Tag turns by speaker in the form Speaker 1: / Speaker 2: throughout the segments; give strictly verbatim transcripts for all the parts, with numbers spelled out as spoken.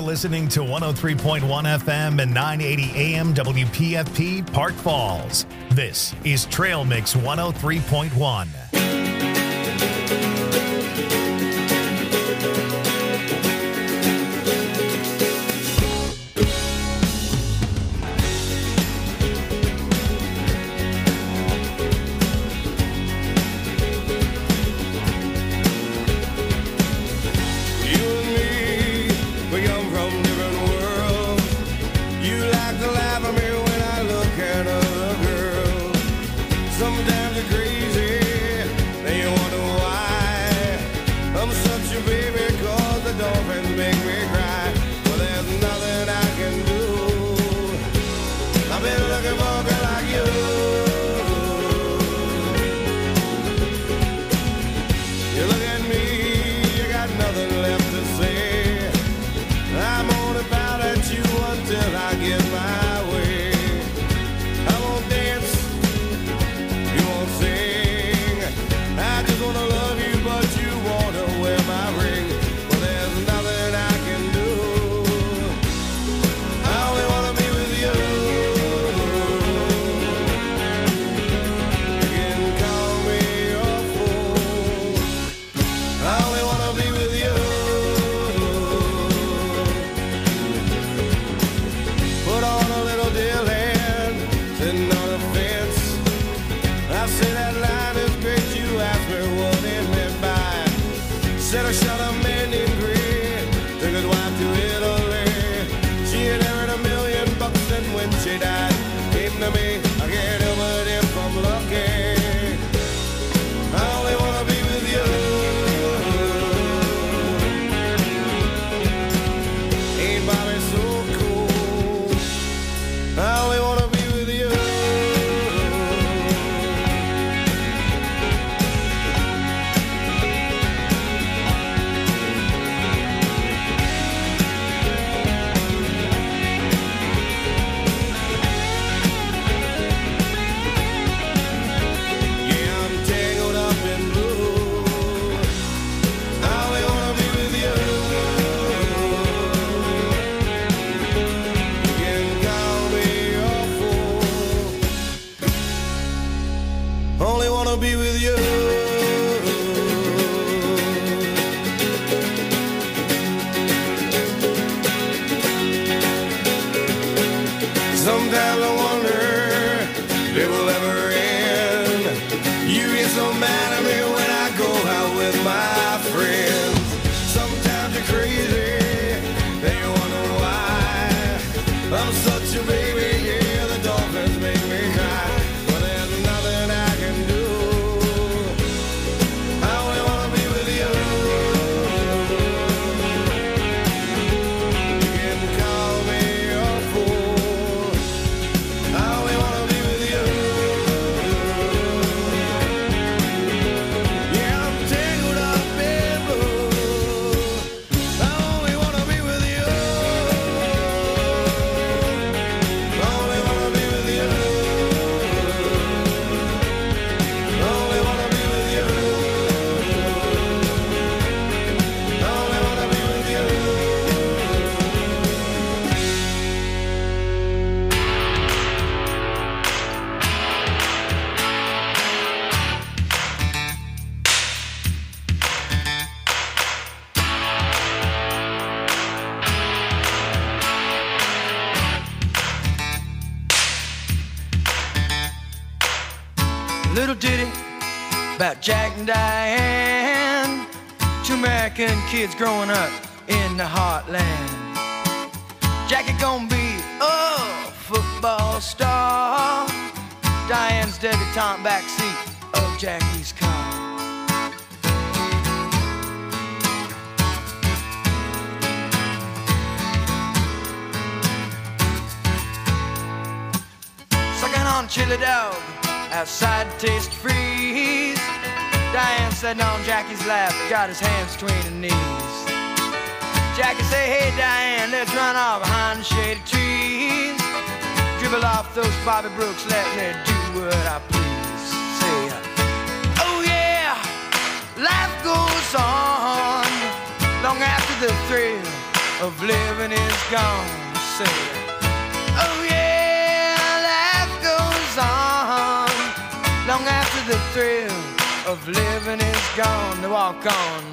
Speaker 1: listening to one oh three point one F M and nine eighty A M W P F P Park Falls. This is Trail Mix one oh three point one.
Speaker 2: Little ditty about Jack and Diane, two American kids growing up in the heartland. Jackie gonna be a football star, Diane's debutante backseat of Jackie's car. Sucking on chili dog outside Taste Freeze, Diane sitting on Jackie's lap, got his hands between her knees. Jackie say, hey Diane, let's run off behind the shady trees. Dribble off those Bobby Brooks, let me do what I please. Say, oh yeah, life goes on long after the thrill of living is gone. Say, oh yeah, life goes on long after the thrill of living is gone. To walk on.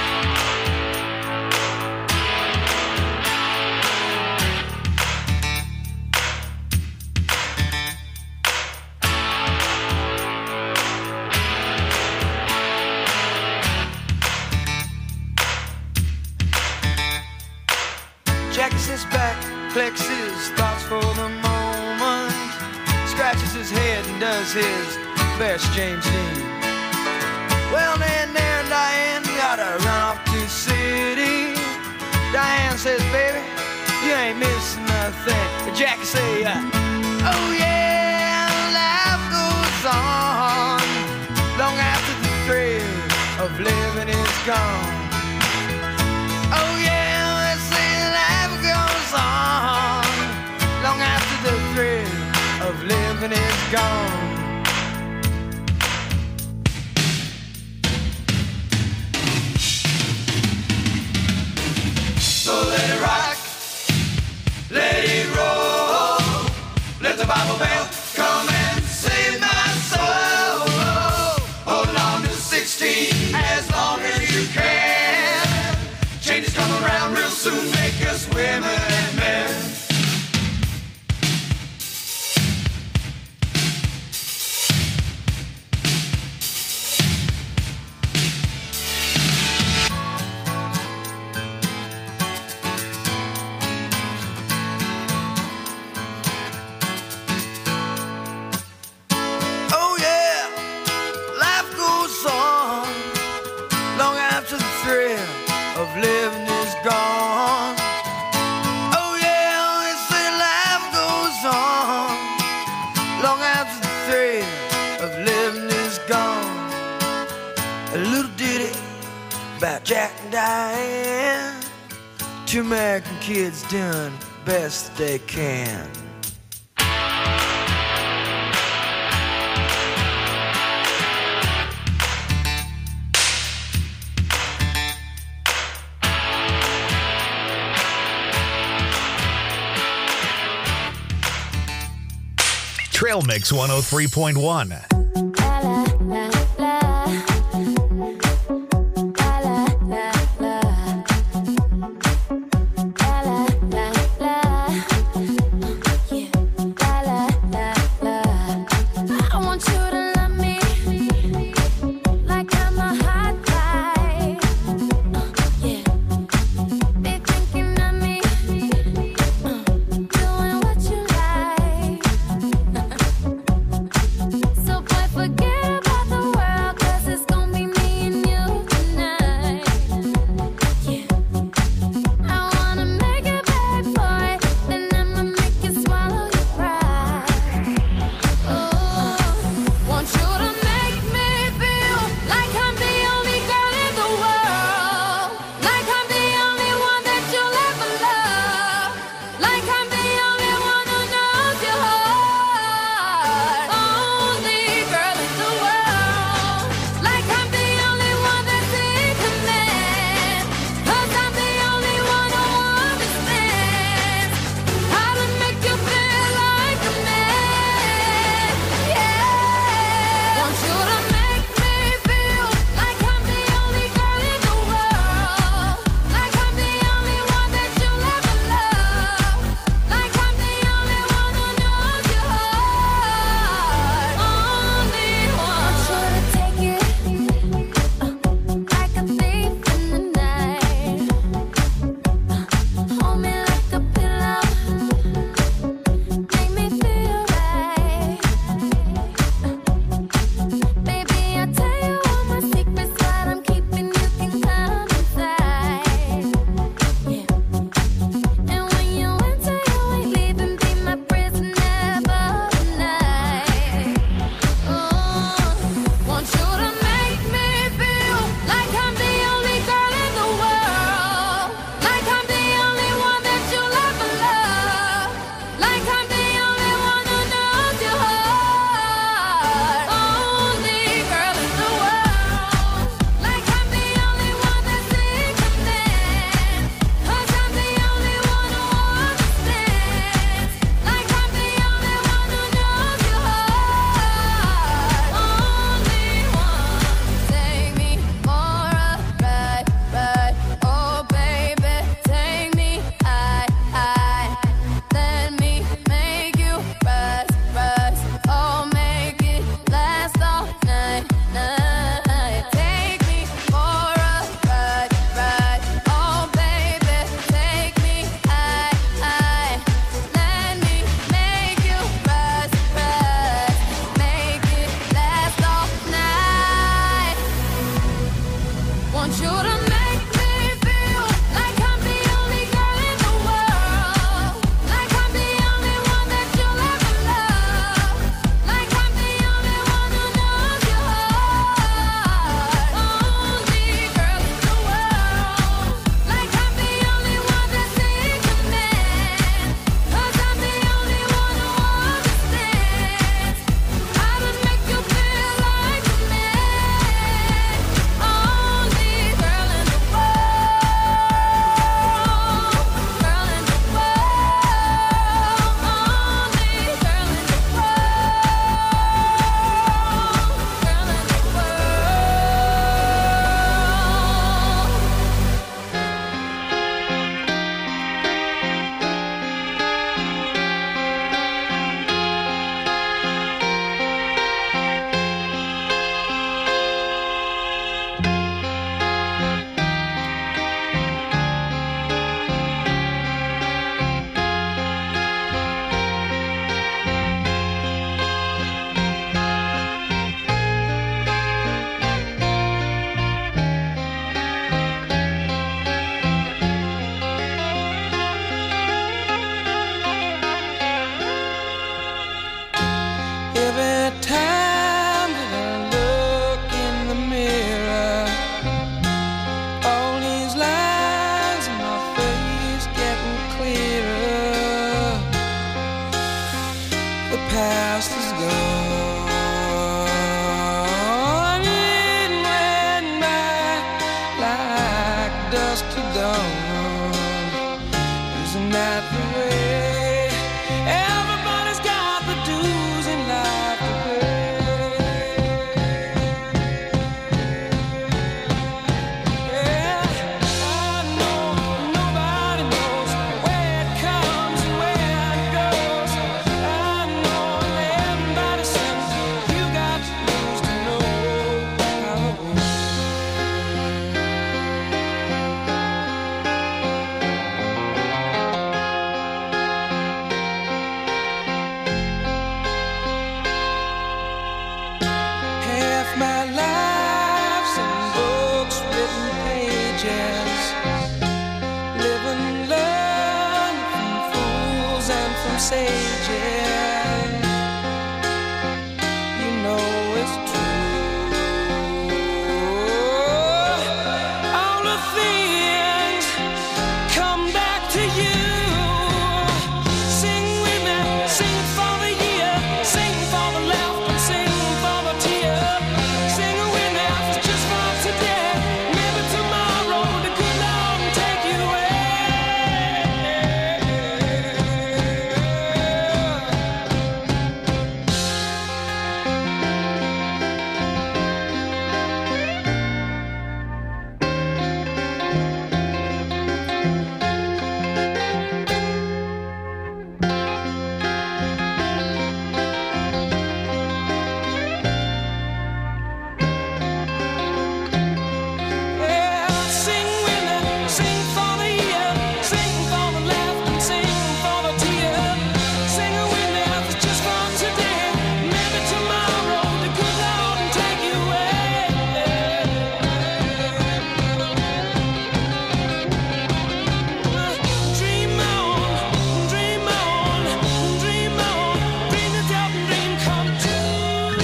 Speaker 2: Jackie sits back, collects his thoughts for the moment, scratches his head and does his best James Dean. Well, then there Diane gotta run off to the city. Diane says, baby, you ain't missing nothing. But Jackie say, uh, oh yeah, life goes on long after the thrill of living is gone. Oh yeah, let's say life goes on long after the thrill of living is gone. So let it rock, let it roll, let the Bible bell come and save my soul. Hold on to sixteen as long as you can. Changes come around real soon, make us women and men. Living is gone. Oh yeah, they say life goes on long after the thrill of living is gone. A little ditty about Jack and Diane, two American kids doing the best they can.
Speaker 1: Trail Mix one oh three point one.
Speaker 3: Only girl in the my life's in books, written pages. Live and learn from fools and from sages. You know it's true. All the things come back to you. Sing with me, sing for the year, sing for the laugh and sing for the tear. Sing with me, just for today. Maybe tomorrow the good Lord will take you away. Yeah, sing with me, sing for the year, sing for the laugh and sing for the tear. Sing with me, just for today. Maybe tomorrow the good Lord will take you away. Dream on, dream on, dream on, dream yourself and dream come true.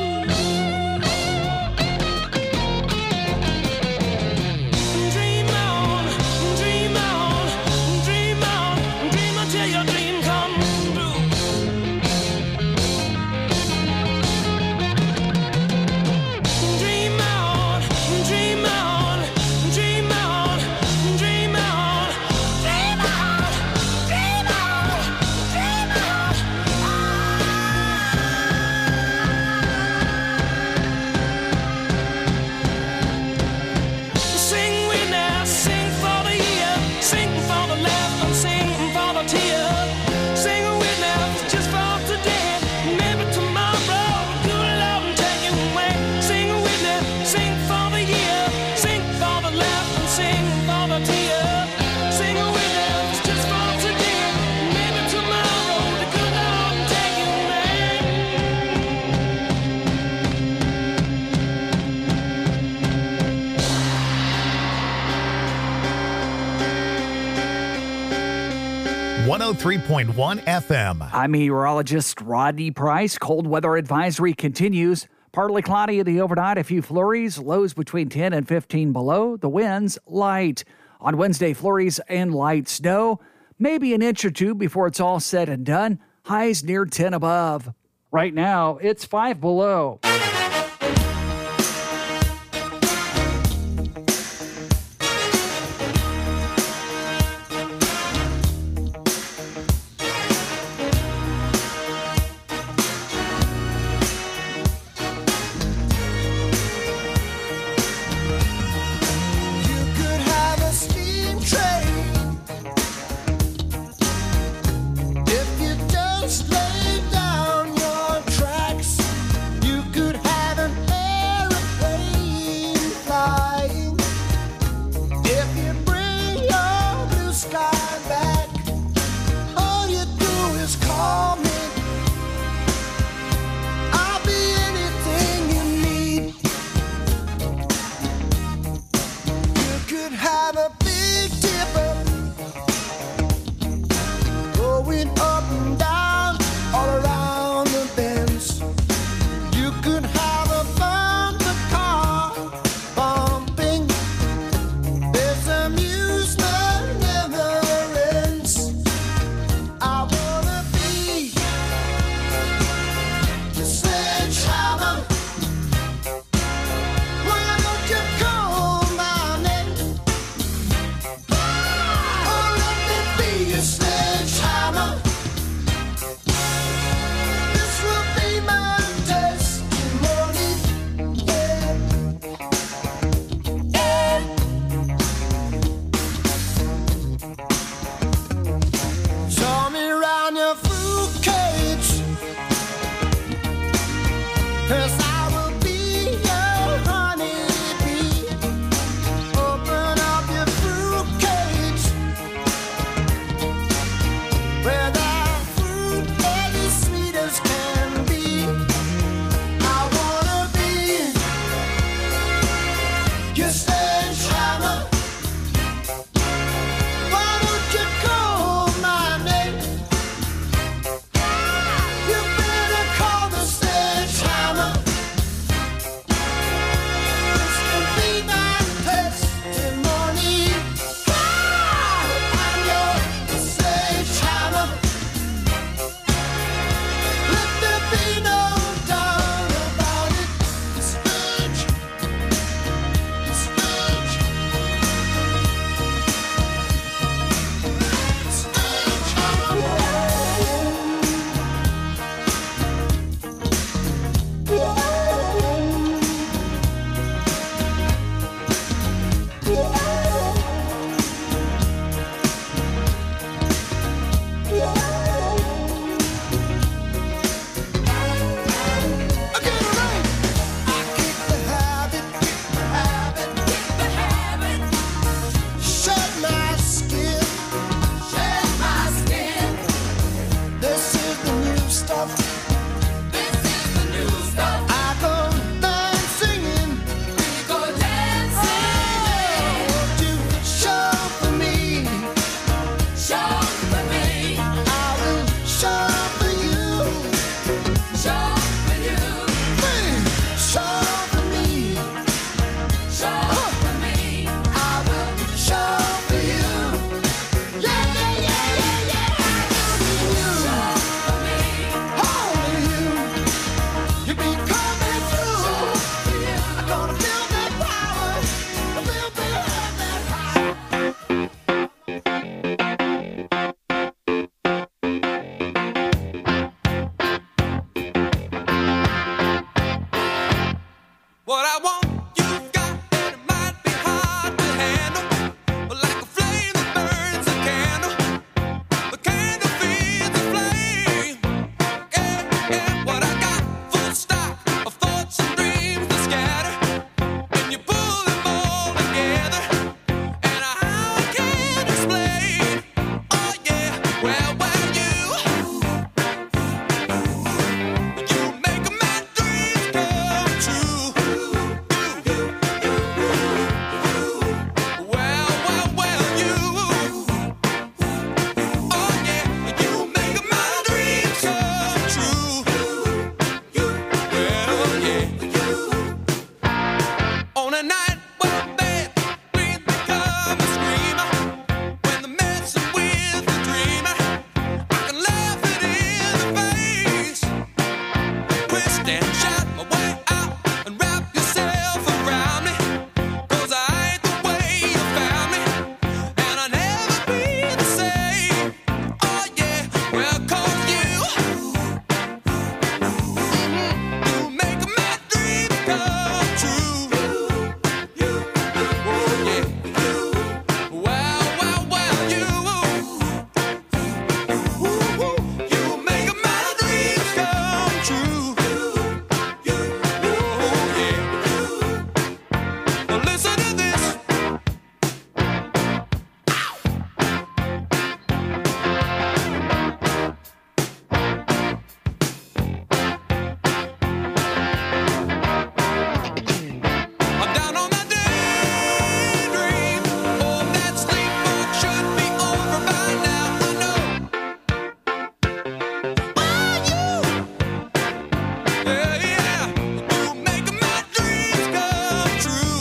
Speaker 3: Dream on, dream on, dream on, dream until your dream comes true. Dream on, dream on, dream on, dream on, dream on, dream on, dream on. Sing with me, sing for the year, sing for the laugh and sing for the tear. Sing with me, just for today. Maybe tomorrow, good Lord will take you away. Sing with me, sing for the year, sing for the laugh and sing for the tear. Sing with me, just for today. Maybe tomorrow, the good Lord will take you away.
Speaker 1: one oh three point one F M.
Speaker 4: I'm meteorologist Rodney Price. Cold weather advisory continues. Partly cloudy in the overnight, a few flurries, lows between ten and fifteen below. The winds light. On Wednesday, flurries and light snow. Maybe an inch or two before it's all said and done. Highs near ten above. Right now, it's five below.
Speaker 3: You could have a steam train if you just lay down your tracks. You could have What I want, you've got, and it might be hard to handle. Like a flame that burns a candle. The candle feeds the flame. Yeah, yeah. What I got, full stock of thoughts and dreams that scatter. And you pull them all together. And how I can't explain. Oh yeah, well, well, you. You make my dreams come true. Well, well, well, you. Oh yeah, you make my dreams come true. Well, yeah. On a night when bad dreams become a screamer, when the messing with the dreamer, I can laugh it in the face. Twist and shout my way out and wrap yourself around me. 'Cause I ain't the way you found me, and I'll never be the same. Oh yeah, well, 'cause you, you make my dreams come true. Oh yeah, well, well, well, you, you make my dreams come true. Oh yeah. Well, listen to this. I'm down on my daydream. Oh, that sleepwalk should be over by now. I know. Oh, you. Yeah, yeah. You make my dreams come true.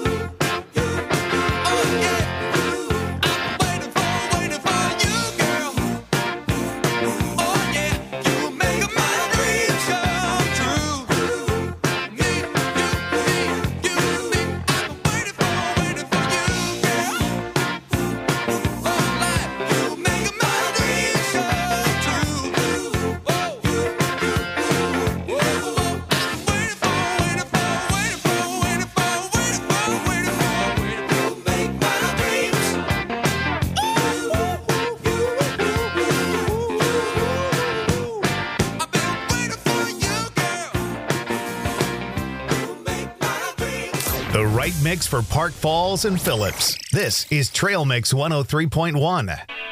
Speaker 3: Oh yeah. I'm waiting for, waiting for you, girl. Oh yeah. You make my dreams come true. Me, you, me, you, me. I'm waiting for, waiting for you, girl. Oh, life. You make my dreams come true. Whoa. Whoa, whoa. I'm waiting for, waiting for, waiting for, waiting for, waiting for, waiting for, waiting for. Make my dreams. I've been waiting for you, girl. Make my dreams.
Speaker 1: The right mix for Park Falls and Phillips. This is Trail Mix one oh three point one.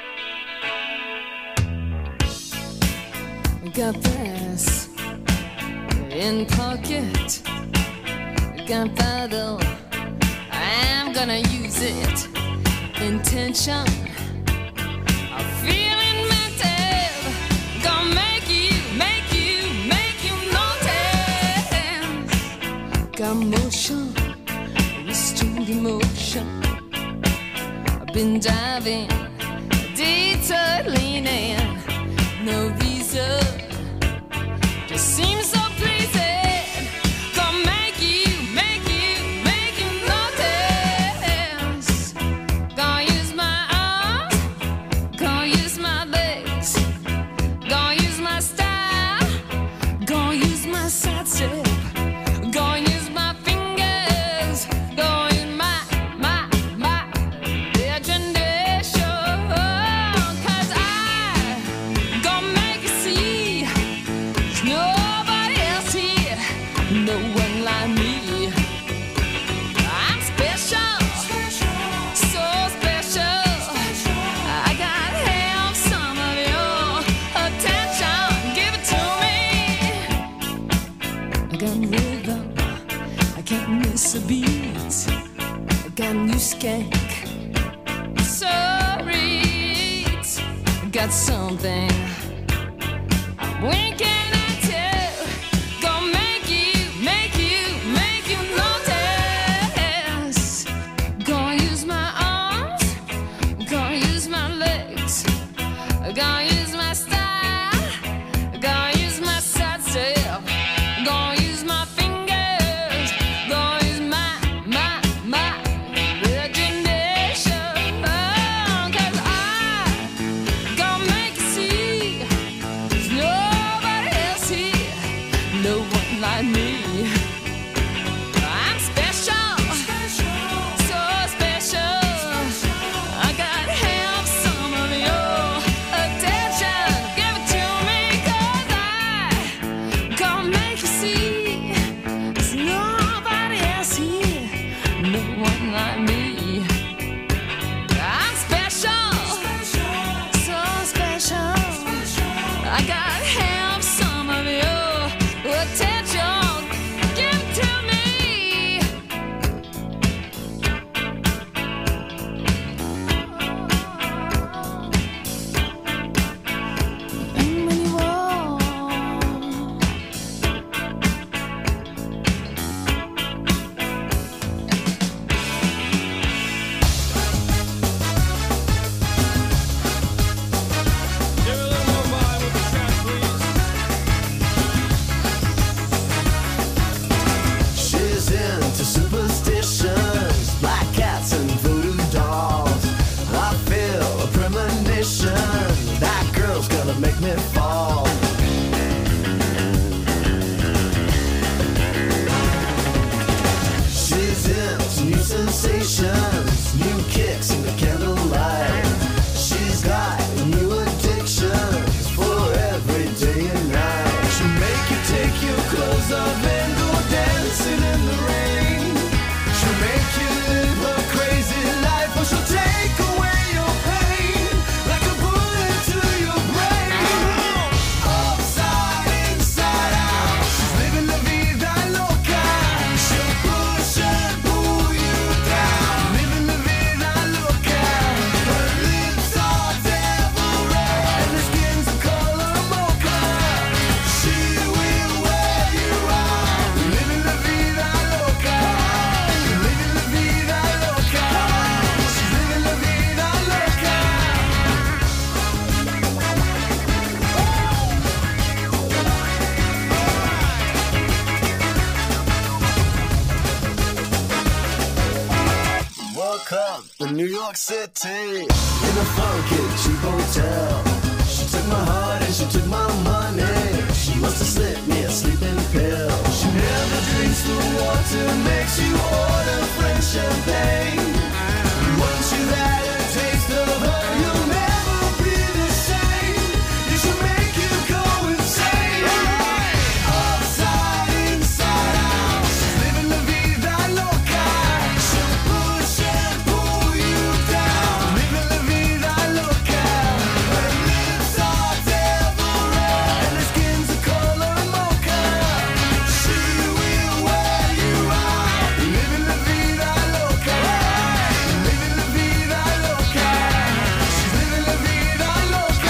Speaker 5: Got this in pocket. Gunpowder, I'm gonna use it. Intention of feeling mental. Gonna make you, make you, make you notice. Got motion, restrained emotion. I've been diving, detour leaning. No reason, just seems so pleasing. Gonna make you, make you, make you notice. Gonna use my arms, gonna use my legs, gonna use my style, gonna use my side step, gonna use my fingers, gonna use my, my, my imagination. 'Cause I gonna make you see there's nobody else here, no one like me. I'm special, so special. I gotta have some of your attention. Give it to me. I got rhythm, I can't miss a beat. I got new skank, so reach. I got something I'm winking at you. Gonna make you, make you, make you notice. Gonna use my arms, gonna use my legs, gonna use my style, gonna use my side step, gonna use my fingers, gonna use my, my, my imagination. 'Cause I gonna make you see there's nobody else
Speaker 6: sensations, new kicks in the candlelight. She's got new addictions for every day and night. She'll make you take your clothes off and go dancing in the rain. She'll make you live a crazy life, or she'll take away your pain like a bullet to your brain. Upside, inside out, she's living la vida loca. She'll push and pull you down, living la vida loca. Her lips are devil red and her skin's the color mocha. She will wear you out, living la vida loca. Living la vida loca. She's living la vida loca. Welcome to New York City, in a funky cheap hotel. She took my heart and she took my money. She must have slipped me a sleeping pill. She never drinks the water, makes you order French champagne. Once you've had a taste of her, you'll never be the same. You should make you go insane. Upside, inside out, she's living la vida loca. She'll push and pull you down, living la vida loca. Her lips are devil red and her skin's the color mocha. She will wear you out, living la vida loca. Living la vida loca. She's living la vida loca.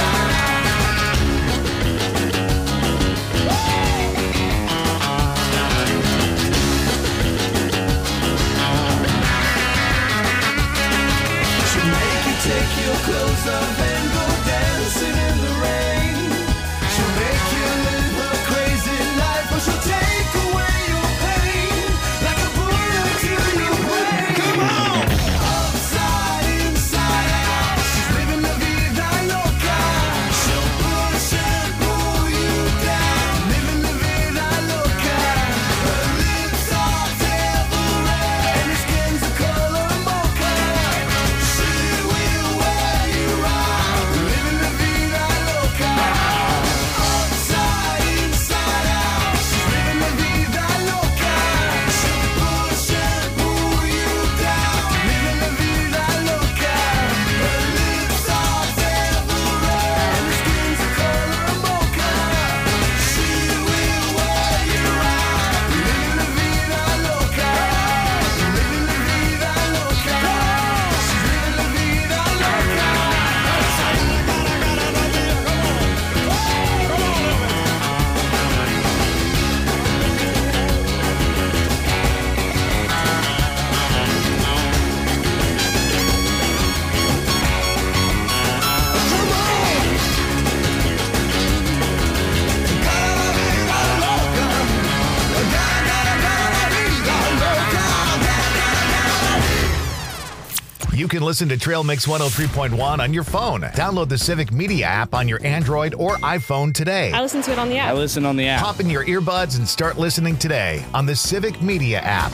Speaker 6: She'll make you take your clothes off and go dancing in the rain. She'll make you live a crazy life, or she'll take away your pain like a bullet to your brain. Come on! Upside, inside out, she's living la vida loca. She'll push and pull you down, living la vida loca. Her lips are devil red and her skin's the color mocha. She will wear you out, living la vida loca. Upside, inside out, she's living la vida loca. She'll push and pull you down, living la vida loca. Her lips are devil red and her skin's the color mocha. She will wear you out, living la vida loca. Living la vida loca. She's living la vida loca.
Speaker 1: You can listen to Trail Mix one oh three point one on your phone. Download the Civic Media app on your Android or iPhone today.
Speaker 7: I listen to it on the
Speaker 8: I
Speaker 7: app.
Speaker 8: listen on the app.
Speaker 1: Pop in your earbuds and start listening today on the Civic Media app.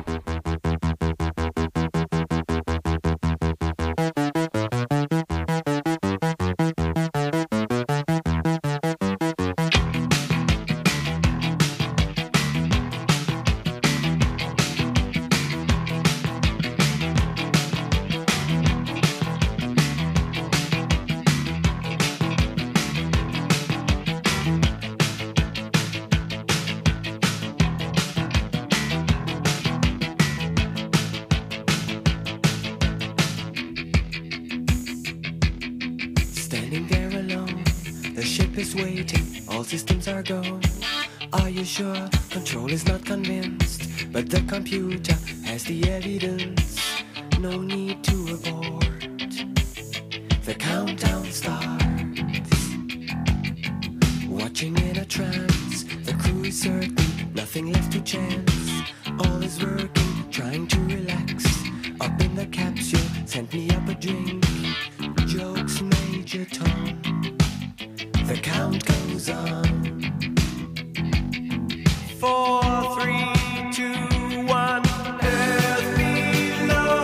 Speaker 6: Standing there alone, the ship is waiting, all systems are go. Are you sure? Control is not convinced, but the computer has the evidence. No need to abort. The countdown starts. Watching in a trance, the crew is certain, nothing left to chance. All is working, trying to relax. Up in the capsule, sent me up a drink. Jokes, Major Tom. The count goes on. Four, three, two, one. Earth below.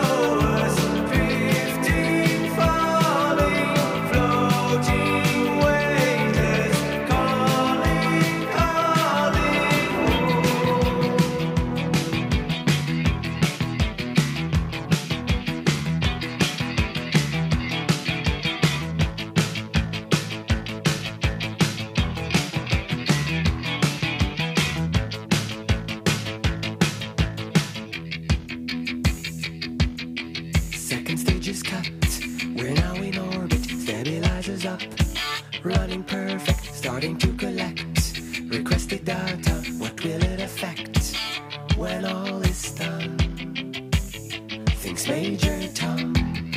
Speaker 6: is cut. We're now in orbit, stabilizers up. Running perfect, starting to collect. Requested data, what will it affect? When all is done, thinks Major Tom.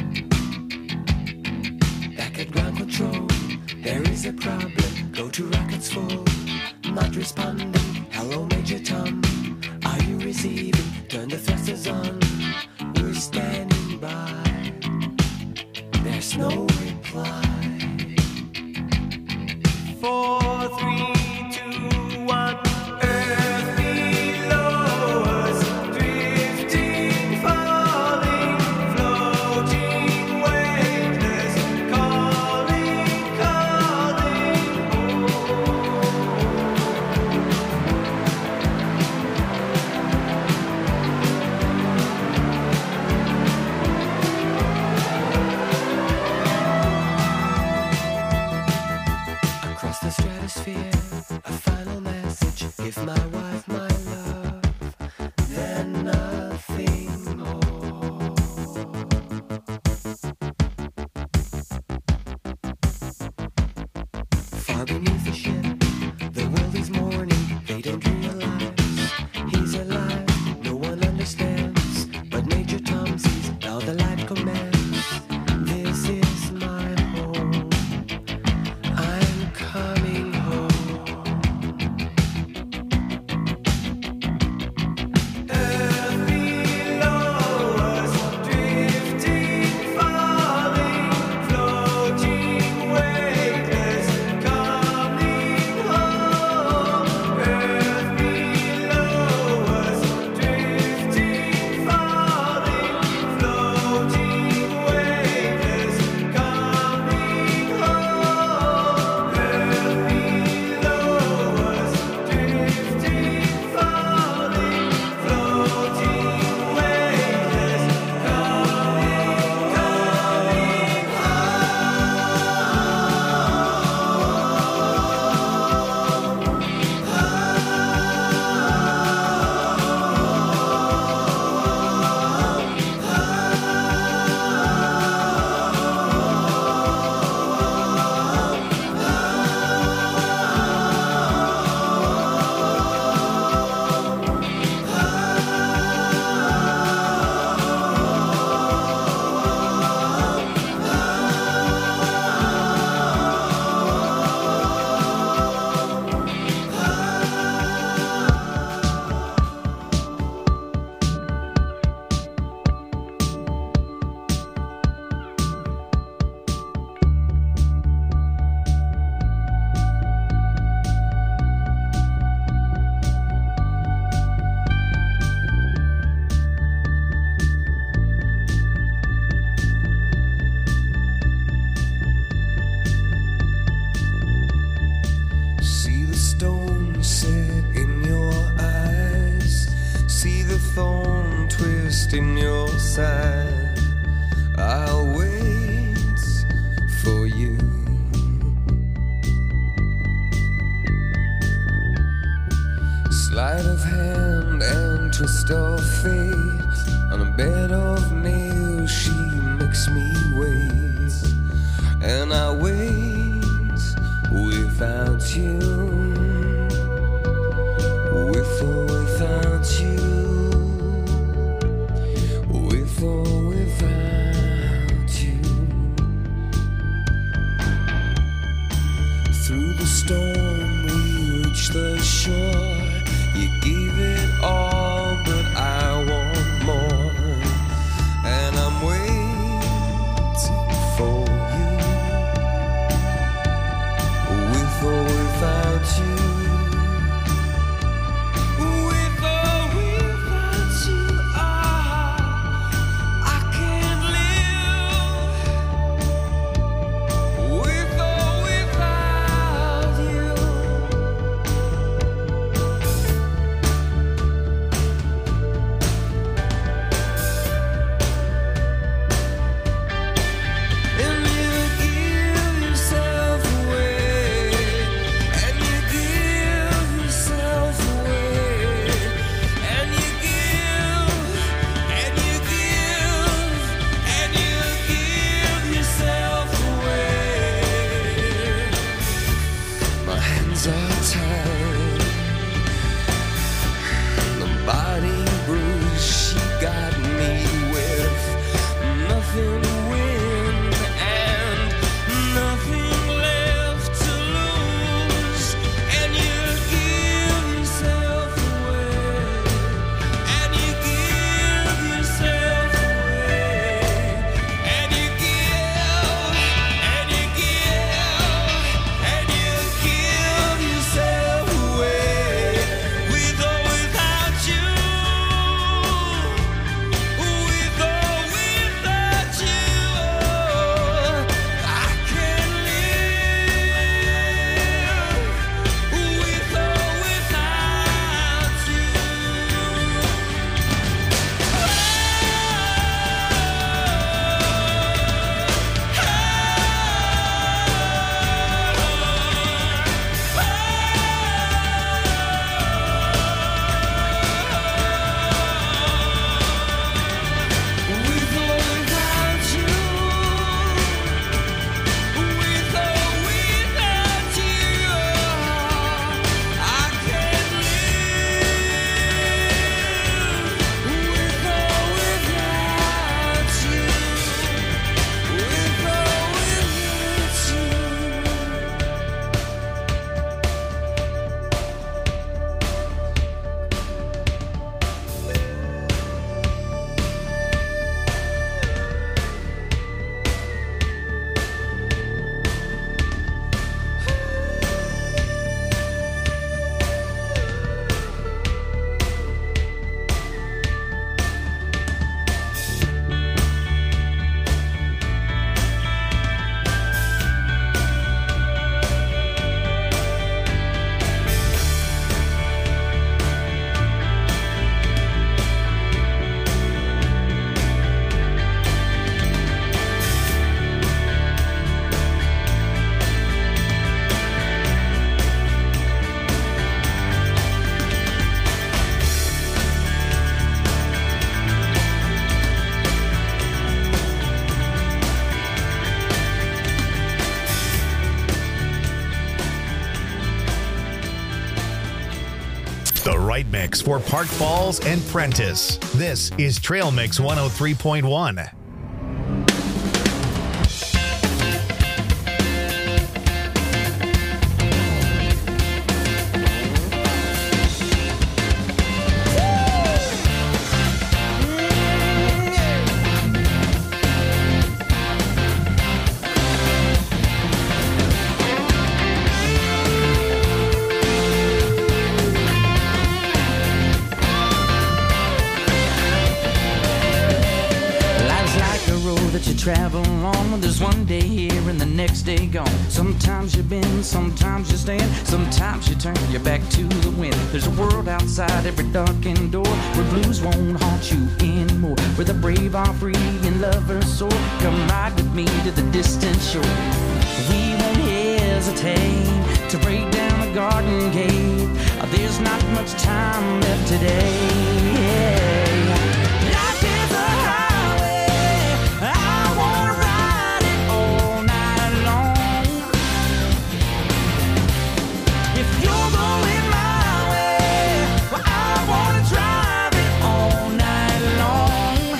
Speaker 6: Back at ground control, there is a problem. Go to rockets full, not responding. Hello Major Tom, are you receiving? Turn the thrusters on, we're standing by. There's no reply. Four, three, two, one. Earth below us, drifting, falling, floating, weightless, calling, calling home. Across the stratosphere, a final message. If my wife, my love, then nothing more. Far beneath the ship, the world is mourning. They don't realize he's alive. No one understands, but Major Tom sees how the light commands. This is my home. I'm coming home. Earth below us, drifting, falling, floating, weightless, coming home. Earth below us, drifting, falling, floating, weightless, coming home. Earth below us, drifting, falling, floating, weightless, coming, coming See the stone set in your eyes. See the thorn twist in your side. I'll wait for you. Sleight of hand and twist of fate. On a bed of nails she makes me wait. And I wait without you, with or without you, with or without you. Through the storm we reach the shore. You gave it all, but I want more. And I'm waiting for you, with or without
Speaker 1: right mix for Park Falls and Prentice. This is Trail Mix one oh three point one.
Speaker 7: Travel on, there's one day here and the next day gone. Sometimes you bend, sometimes you stand, sometimes you turn your back to the wind. There's a world outside every darkened door where blues won't haunt you anymore, where the brave are free and lovers soar. Come ride with me to the distant shore. We won't hesitate to break down the garden gate. There's not much time left today. Life is a highway, I wanna ride it all night long. If you're going my way, well, I wanna drive it all night long.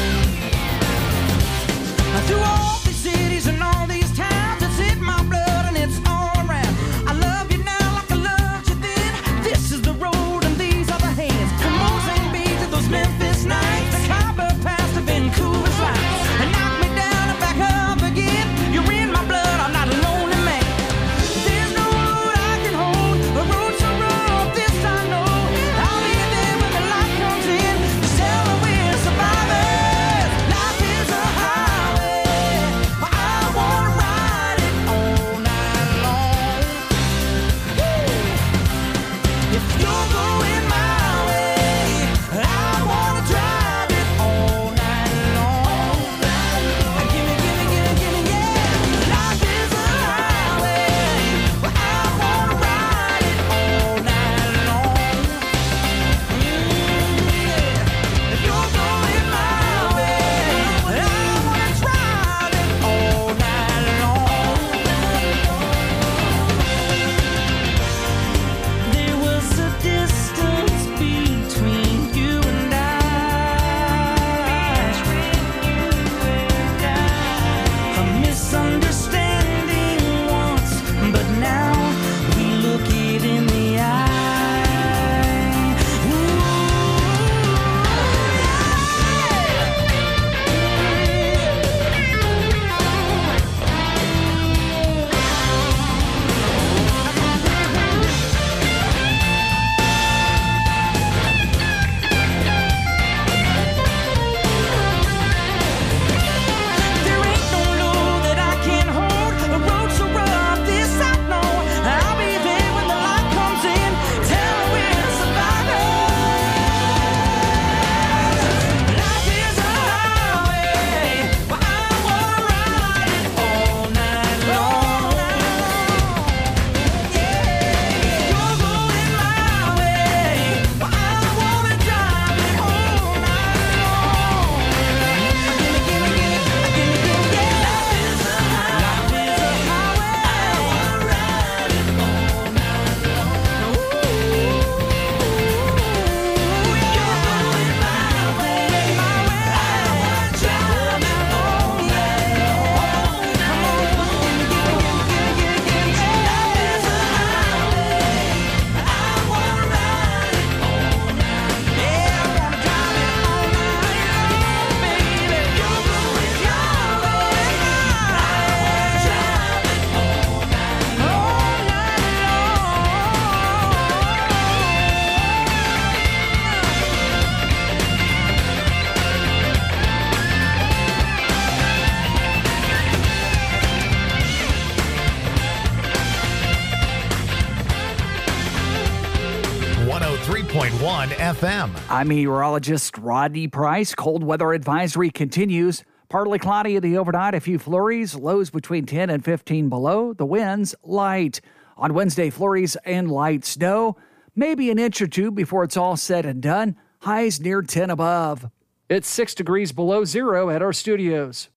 Speaker 7: Through all these cities and all these towns, it's in my blood and it's all around. I love you now like I loved you then. This is the road and these are the hands. From Mozambique to those Memphis nights, the Khyber Pass to Vancouver's lights. And knock me down and back up again. You're in my blood, I'm not a lonely man. There's no road I can hold, a road so rough, this I know. I'll be there when the light comes in, to tell her we're survivors. Life is a highway, I wanna ride it all night long. If you're going my way, I wanna drive it all night long. Gimme, gimme, gimme, gimme, yeah. Life is a highway, I wanna ride it all night long. If you're going my way, I wanna drive it all night long. There was a distance between you and I, a misunderstanding once, but now we look it in the eye. There ain't no load that I can't hold. A road so rough, this I know. I'll be there when the light comes in. Tell her we're survivors. Life is a highway, I wanna ride it all night long. Yeah, you're going my way, I wanna drive it all night long. Gimme, gimme, gimme, gimme, gimme, yeah. Life is a highway, I wanna ride it all night long. You're going my way, my way, I wanna drive it all night long. Come on, gimme, gimme, gimme, gimme, gimme, gimme, yeah. Life is a highway, I wanna ride it all night. Yeah, I wanna drive it all night long, baby. You're going your way, I wanna drive it all night, all night
Speaker 1: one oh three point one F M.
Speaker 4: I'm meteorologist Rodney Price. Cold weather advisory continues. Partly cloudy in the overnight, a few flurries, lows between ten and fifteen below. The winds light. On Wednesday, flurries and light snow. Maybe an inch or two before it's all said and done. Highs near ten above. It's six degrees below zero at our studios.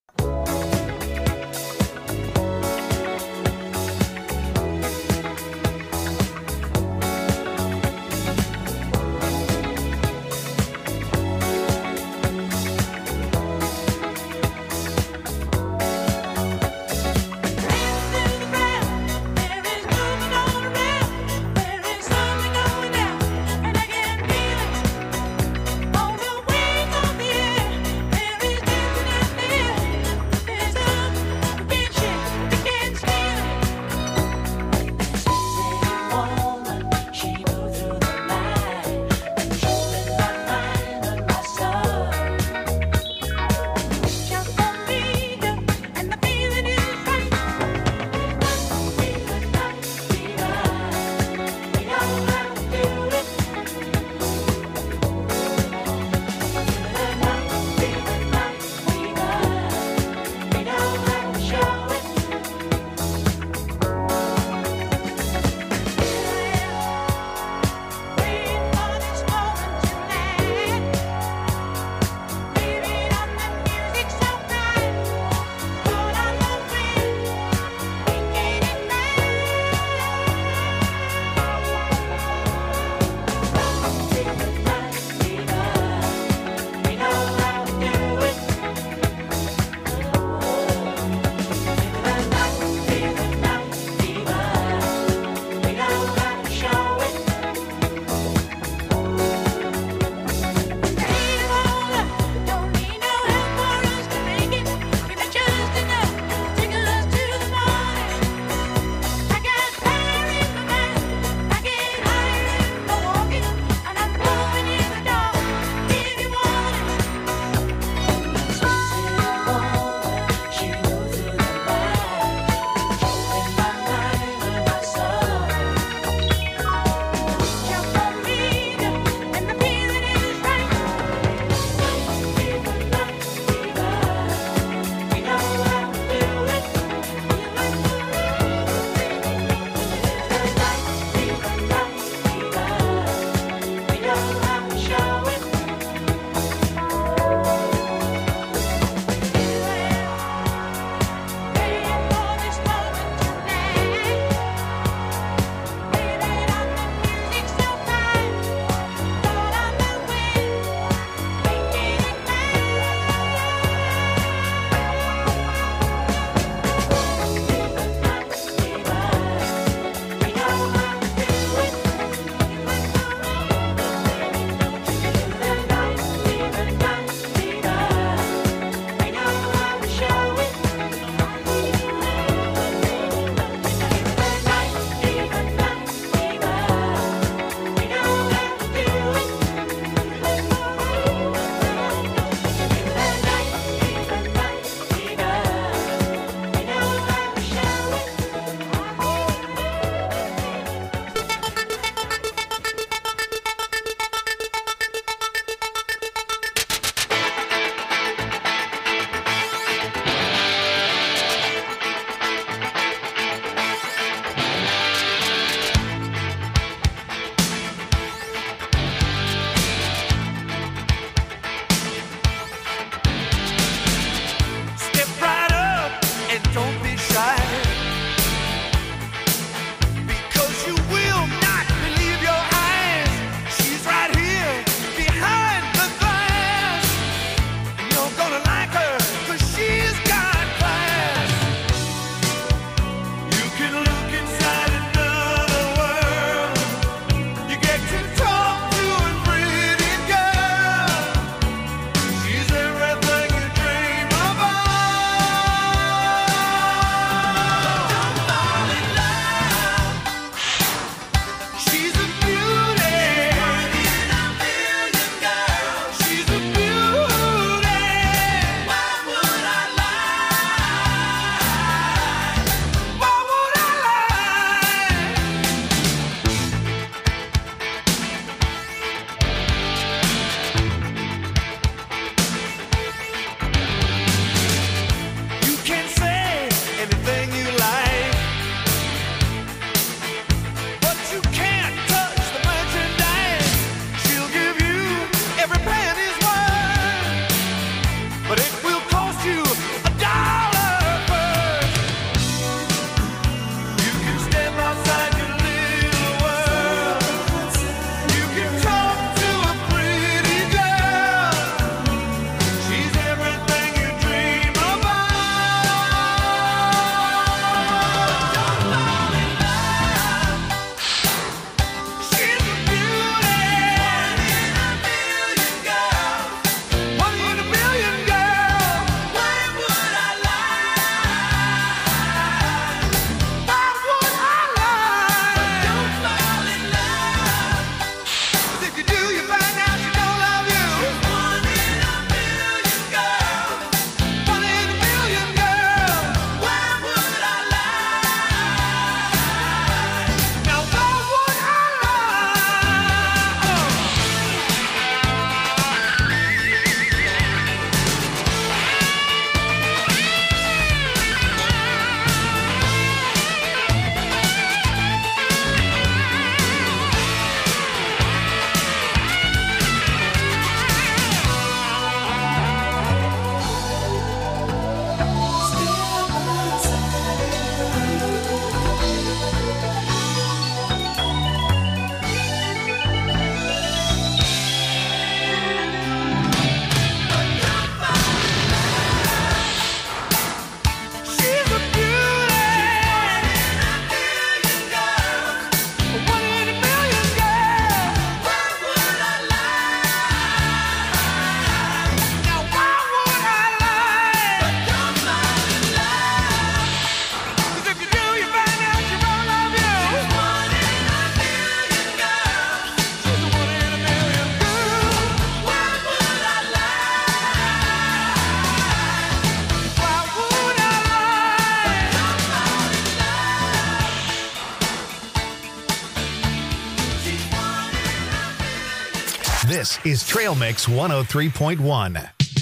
Speaker 1: This is Trail Mix one oh three point one.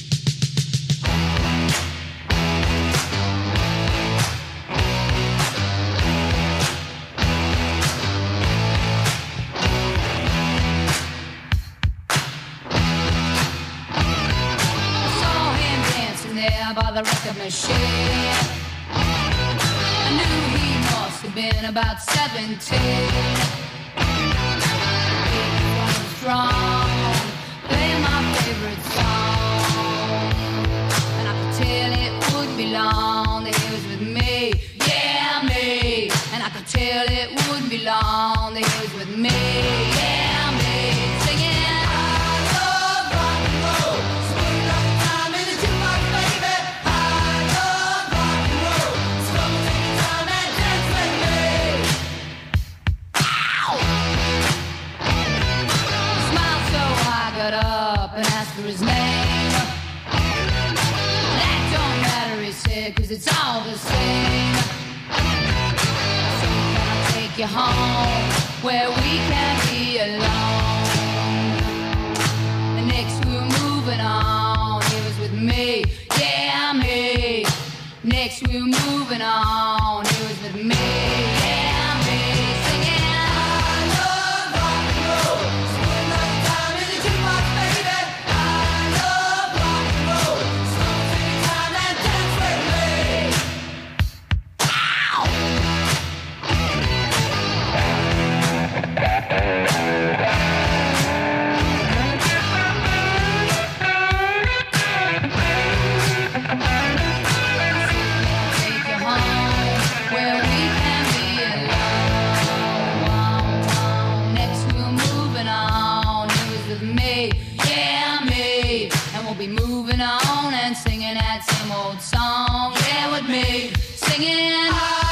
Speaker 5: By the record machine, I knew he must have been about seventeen. He was strong, playing my favorite song, and I could tell it wouldn't be long that he was with me, yeah me. And I could tell it wouldn't be long that he was with me, yeah me. Singing. Up and asked for his name. That don't matter, he said, cause it's all the same. So can I take you home where we can be alone? And next we were moving on, he was with me, yeah me. Next we were moving on, he was with me, yeah me. Singing. Moving on and singing that same old song, yeah, with me, singing.